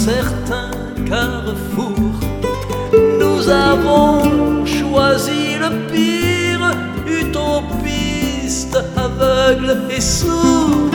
certain carrefour. Nous avons choisi le pire, utopiste, aveugle et sourd.